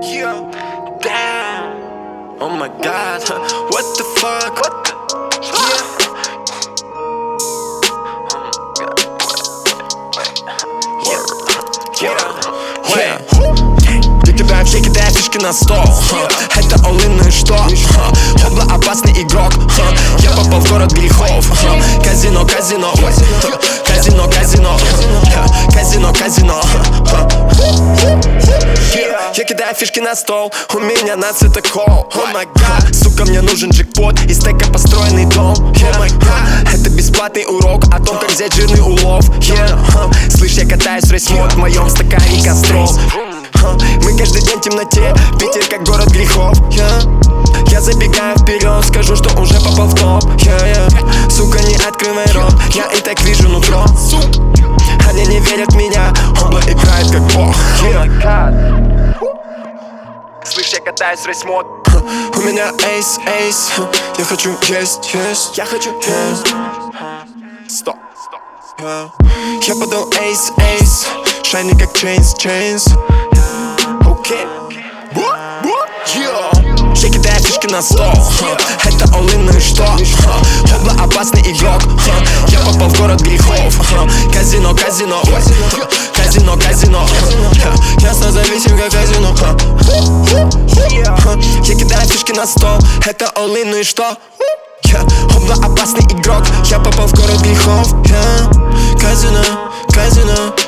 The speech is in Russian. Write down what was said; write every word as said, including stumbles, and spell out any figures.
Yeah, damn. Oh my god, what the fuck? What the? Yeah. Yeah, yeah. Ты кидаешь, я кидаю фишки на стол. Это all-in, ну и что? Хобла опасный игрок. Я попал в город грехов. Казино, казино, казино, казино, казино, казино. Я кидаю фишки на стол, у меня на цитокол. О май гад, сука, мне нужен джекпот, из стека построенный дом. О май гад, это бесплатный урок о том, как взять жирный улов. Yeah. Слышь, я катаюсь в рейс-мод, в моем стакане костров. Мы каждый день в темноте, Питер как город грехов. Yeah. Я забегаю вперед, скажу, что уже попал в топ. Yeah, yeah. Сука, не открывай рот, я и так вижу нутро. Они не верят в меня, Хобла играет как бог. Yeah. Слышь, я катаюсь в рейс-мод. У меня эйс, эйс. Я хочу есть, есть. Я хочу есть. Стоп. Yeah. Я подал эйс, эйс. Шайни как чейнс, чейнс. Окей. Я кидаю фишки на стол. Это all-in, ну и что? Хобла опасный игрок. Я попал в город грехов. Казино, казино, казино, казино. Ясно зависим как казино. Я кидаю фишки на стол. Это all-in, ну и что? Хобла опасный игрок. Я попал в город грехов. Казино, казино.